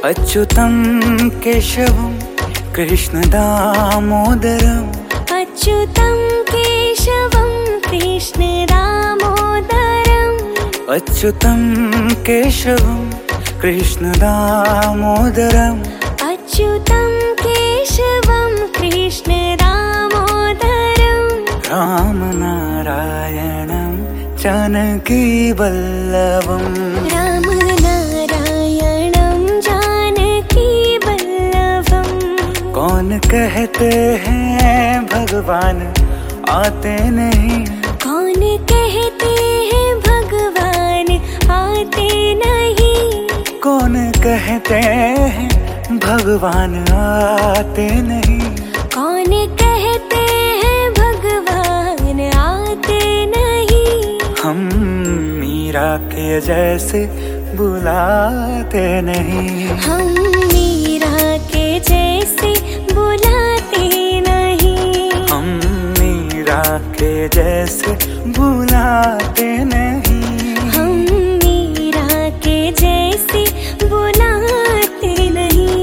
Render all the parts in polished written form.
अच्युतं केशवं कृष्णदामोदरम् अच्युतं केशवं कृष्णदामोदरम् अच्युतं केशवं कृष्णदामोदरम् अच्युतं केशवं कृष्णदामोदरम् रामनारायणं जानकीवल्लभम् रामनारायणं जानकीवल्लभम् कौन कहते हैं भगवान आते नहीं। कौन कहते हैं भगवान आते नहीं। कौन कहते हैं भगवान आते नहीं। कौन कहते हैं भगवान आते नहीं। हम मीरा के जैसे बुलाते नहीं। हम मीरा के जैसे बुलाते नहीं। हम मीरा के जैसे बुलाते नहीं। हम मीरा के जैसे बुलाते नहीं।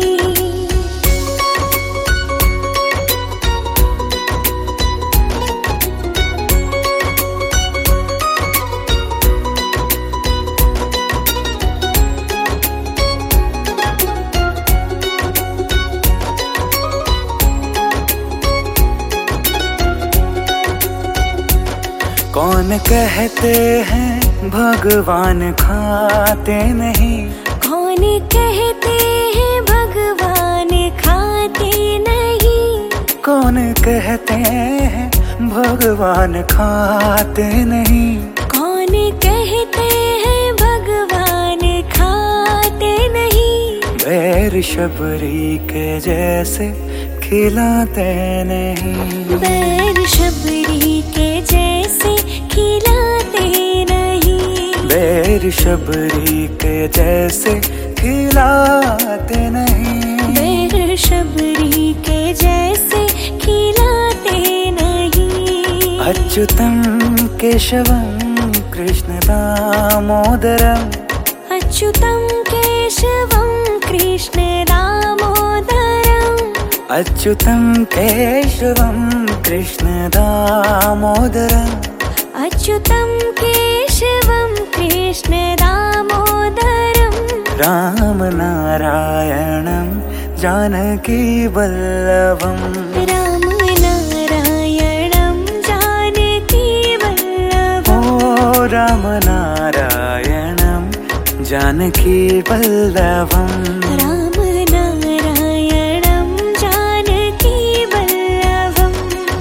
कौन कहते हैं भगवान खाते नहीं। कौन कहते हैं भगवान खाते नहीं। कौन कहते हैं भगवान खाते नहीं। कौन कहते हैं भगवान खाते नहीं। बैर शबरी के जैसे खिलाते नहीं। बैर शबरी के जैसे खिलाते नहीं। बैर शबरी के जैसे खिलाते नहीं। बैर शबरी के जैसे खिलाते नहीं। अच्युतं केशवं कृष्णदामोदरम् अच्युतं केशवं कृष्णदामोदरम् अच्युतं केशवं कृष्णदामोदरम् अच्युतं केशवं कृष्णदामोदरम् रामनारायणं जानकीवल्लभम् रामनारायणं जानकीवल्लभम् ओ रामनारायणं जानकीवल्लभम् रामनारायणं जानकीवल्लभम्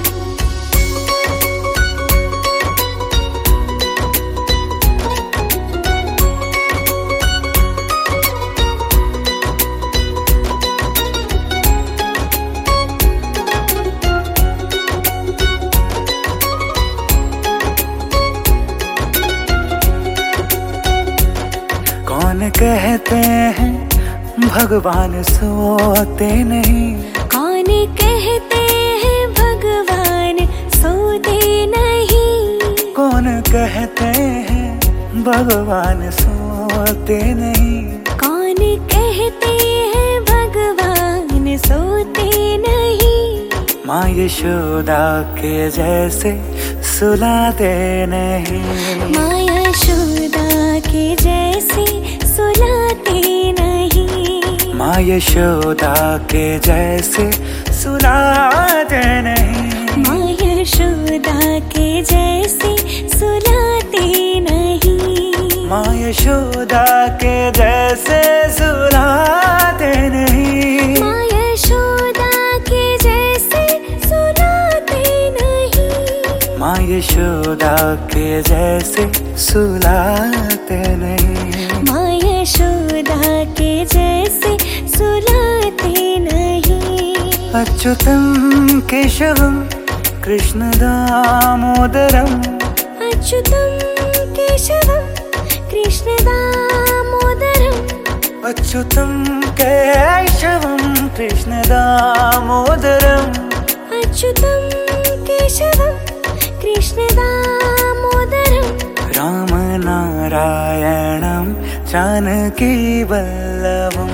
कौन कहते हैं भगवान सोते नहीं। कौन कहते हैं भगवान सोते नहीं। कौन कहते हैं भगवान सोते नहीं। कौन कहते हैं भगवान सोते नहीं। माँ यशोदा के जैसे सुलाते नहीं। माँ यशोदा के जैसे सुलाते नहीं। माँ यशोदा के जैसे सुलाते नहीं। माँ यशोदा के जैसे सुलाते नहीं। माँ यशोदा के जैसे सुलाते नहीं। माँ यशोदा के जैसे सुलाते नहीं। माँ यशोदा के जैसे सुलाते नहीं। माँ यशोदा के जैसे सुलाते नहीं। अच्युतं केशवं कृष्णदामोदरम् अच्युतं केशवं कृष्णदामोदरम् अच्युतं केशवं कृष्णदामोदरम् अच्युतं केशवं कृष्णदामोदरम् रामनारायणं जानकीवल्लभम्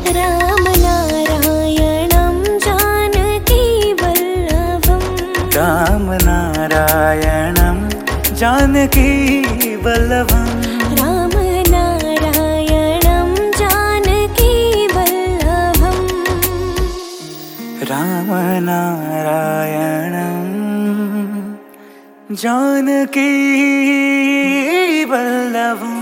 राम नारायणं जानकी वल्लभम् राम नारायणं जानकी वल्लभम् राम नारायणं जानकी वल्लभम् राम नारायणं जानकी वल्लभम्।